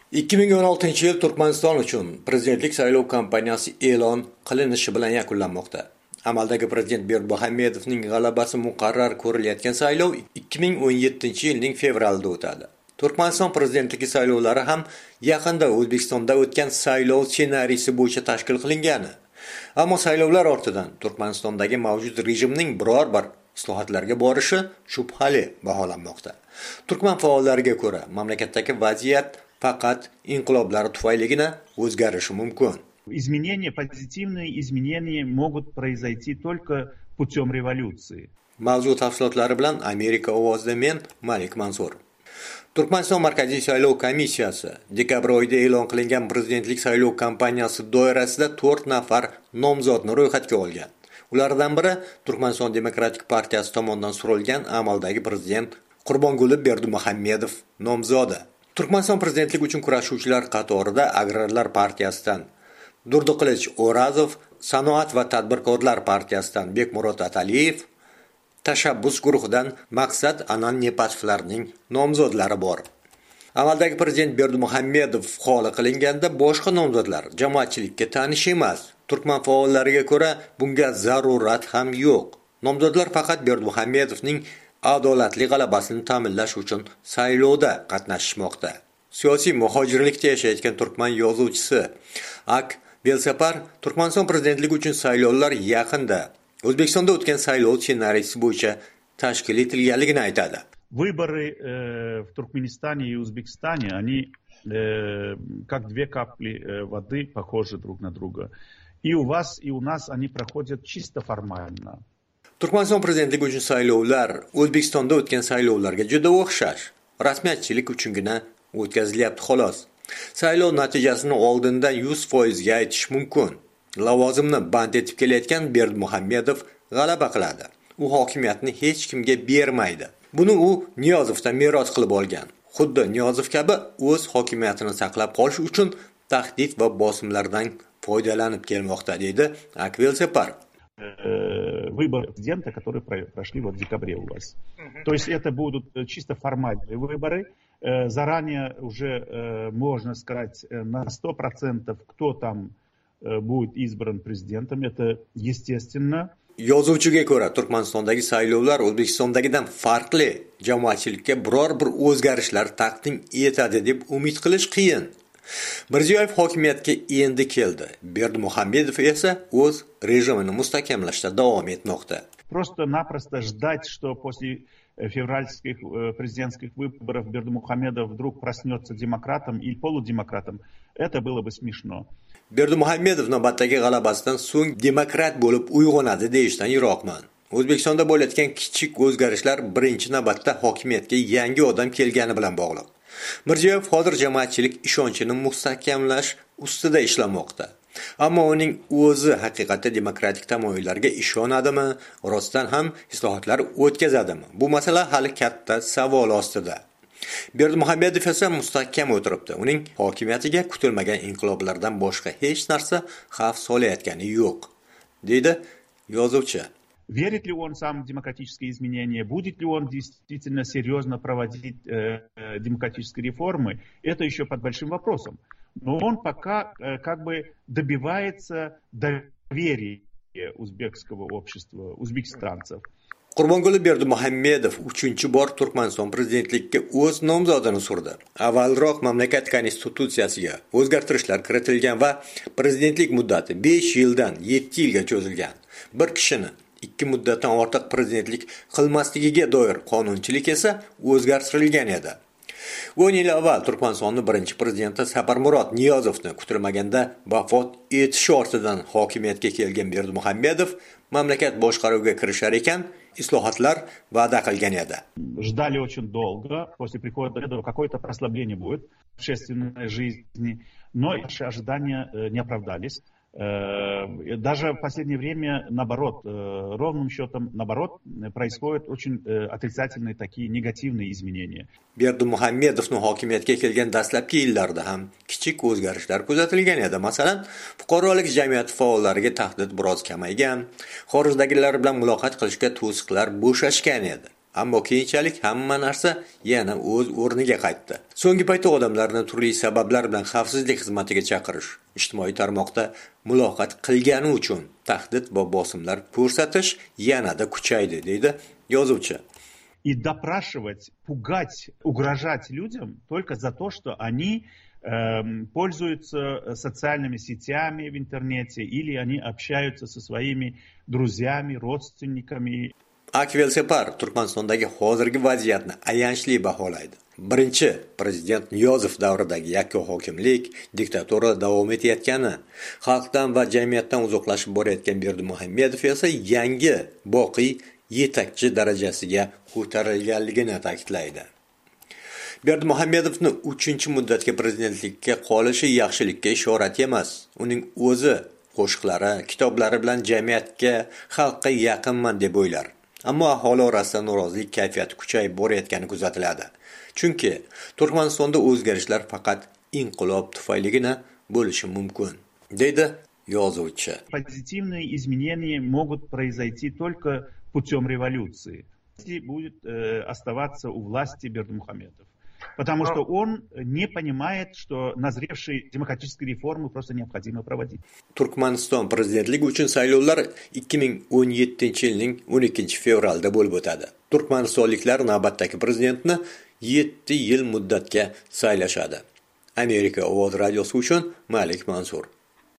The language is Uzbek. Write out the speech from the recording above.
2016-yil Turkmaniston uchun prezidentlik saylov kampaniyasi e'lon qilinishi bilan yakunlanmoqda. Amaldagi prezident Berdimuhamedovning g'alabasi muqarrar ko'rilayotgan saylov 2017-yilning fevralida o'tadi. Turkmaniston prezidentligi saylovlari ham yaqinda O'zbekistonda o'tgan saylov ssenariysi bo'yicha tashkil qilingani. Ammo saylovlar ortidan Turkmanistondagi mavjud rejimning biror bir islohotlarga borishi shubhali baholanmoqda. Turkman faollariga ko'ra, mamlakatdagi vaziyat faqat inqiloblar tufayligina o'zgarishi mumkin. Изменения, позитивные изменения могут произойти только путем революции. Mavzu tafsilotlari bilan Amerika ovozida men Malik Mansur. Turkmaniston Markaziy saylov komissiyasi dekabr oyida e'lon qilingan prezidentlik saylov kampaniyasi doirasida 4 nafar nomzodni ro'yxatga olgan. Ulardan biri Turkmaniston Demokratik partiyasi tomonidan surilgan amaldagi prezident Qurbonguli Berdimuhamedov nomzodi. Turkmaniston prezidentlik uchun kurashuvchilar qatorida Agrarlar partiyasidan Durduqilich O'razov, Sanoat va tadbirkorlar partiyasidan Bekmurod Ataliyev, Tashabbus guruhidan Maqsad Anan Nepatovlarning nomzodlari bor. Amaldagi prezident Berdimuhamedov xoli qilinganda boshqa nomzodlar jamoatchilikka tanish emas. Turkman faollariga ko'ra bunga zarurat ham yo'q. Nomzodlar faqat Berdimuhamedovning adolatli g'alabasini ta'minlash uchun saylovda qatnashmoqda. Siyosiy muhojirlikda yashayotgan turkman yozuvchisi Ak Belsapar Turkmaniston prezidentligi uchun saylovlar yaqinda O'zbekistonda o'tgan saylov ssenariysi bo'yicha tashkil etilganligini aytadi. Выборы в Туркменистане и Узбекистане, они как две капли воды похожи друг на друга. И у вас, и у нас они проходят чисто формально. Turkmaniston prezidentligi uchun saylovlar O'zbekistonda o'tgan saylovlarga juda o'xshash. Rasmiyatchilik uchungina o'tkazilyapti xolos. Saylov natijasini oldindan 100% ga aytish mumkin. Lavozimni band etib kelayotgan Berdimuhamedov g'alaba qiladi. U hokimiyatni hech kimga bermaydi. Buni u Niyozovdan meros qilib olgan. Xuddi Niyozov kabi o'z hokimiyatini saqlab qolish uchun tahdid va bosimlardan foydalanib kelmoqda, deydi Akvel Separ. Выборы президента, которые прошли в декабре у вас. То есть это будут чисто формальные выборы. Заранее уже можно сказать на 100%, кто там будет избран президентом. Это естественно. Yozuvchiga ko'ra, Turkmanistondagi saylovlar O'zbekistondagidan farqli. Jamoatchilikka biror bir o'zgarishlar taqdim etadi deb umid qilish qiyin. Mirziyoyev hokimiyatga endi keldi. Berdimuhamedov esa o'z rejimini mustahkamlashda davom etmoqda. Просто-напросто ждать, что после февральских президентских выборов Бердимухамедов вдруг проснется демократом или полудемократом, это было бы смешно. Berdimuhamedov navbatdagi g'alabasidan so'ng demokrat bo'lib uyg'onadi deyishdan yiroqman. O'zbekistonda bo'layotgan kichik o'zgarishlar birinchi navbatda hokimiyatga yangi odam kelgani bilan bog'liq. Mirziyoyev hozir jamoatchilik ishonchini mustahkamlash ustida ishlamoqda. Ammo uning o'zi haqiqatda demokratik tamoyillarga ishonadimi, rostdan ham islohotlar o'tkazadimi? Bu masala hali katta savol ostida. Berdimuhamedov esa mustahkam o'tiribdi. Uning hokimiyatiga kutilmagan inqiloblardan boshqa hech narsa xavf solayotgani yo'q, deydi yozuvchi. Верит ли он сам в демократические изменения? Будет ли он действительно серьезно проводить демократические реформы? Это еще под большим вопросом. Но он пока как бы добивается доверия узбекского общества, узбекистанцев. Qurbonguli Berdimuhamedov 3-bor Turkmaniston prezidentligiga o'z nomzodini surdi. Avvalroq mamlakat konstitutsiyasiga o'zgartirishlar kiritilgan va prezidentlik muddati 5 yildan 7 yilga cho'zilgan. Bir kishini 2 muddatdan ortiq prezidentlik qilmasligiga doir qonunchilik esa o'zgartirilgan edi. 10 yil avval Turkmanistonning birinchi prezidenti Saparmurod Niyozovni kutilmaganda vafot etishi ortidan hokimiyatga kelgan Berdimuhamedov mamlakat boshqaruviga kirishar ekan, islohotlar va'da qilgan edi. Ждали очень долго, после прихода Бердова какое-то прослабление будет в общественной жизни, но наши ожидания не оправдались. Даже в последнее время, наоборот, ровным счетом, наоборот, происходят очень отрицательные такие негативные изменения. Berdimuhamedovning hokimiyatga kelgan dastlabki yillarda ham kichik o'zgarishlar kuzatilgan edi. Masalan, fuqarolik jamiyati faollariga tahdid biroz kamaygan, xorijdagilar bilan muloqot qilishga to'siqlar bo'shashgan edi. ammo keyinchalik hamma narsa yana o'z o'rniga qaytdi. So'nggi paytda odamlarni turli sabablar bilan xavfsizlik xizmatiga chaqirish, ijtimoiy tarmoqda muloqot qilgani uchun tahdid va bosimlar ko'rsatish yanada kuchaydi, deydi yozuvchi. И допрашивать, пугать, угрожать людям только за то, что они пользуются социальными сетями в интернете или они общаются со своими друзьями, родственниками. Akvel Separ Turkmanistondagi hozirgi vaziyatni ayanchli baholaydi. Birinchi prezident Niyozov davridagi yakka hokimlik diktatura davom etayotgani, xalqdan va jamiyatdan uzoqlashib borayotgan Berdimuhamedov esa yangi boqiy yetakchi darajasiga ko'tarilganligini ta'kidlaydi. Berdimuhamedovning 3-muddatga prezidentlikka qolishi yaxshilikka ishorat emas. Uning o'zi qo'shiqlari, kitoblari bilan jamiyatga, xalqqa yaqinman deb o'ylar. Ammo aholi orasida norozilik kayfiyati kuchayib borayotgani kuzatiladi. Chunki Turkmanistonda o'zgarishlar faqat inqilob tufayligina bo'lishi mumkin, deydi yozuvchi. Позитивные изменения могут произойти только путем революции. Если будет оставаться у власти Бердимухамедов. Потому что он не понимает, что назревшие демократические реформы просто необходимо проводить. Turkmaniston prezidentligi uchun saylovlar 2017-yilning 12-fevralda bo'lib o'tadi. Turkmanistonliklar navbatdagi prezidentni 7 yil muddatga saylashadi. Amerika Ovoz radiosi uchun Malik Mansur.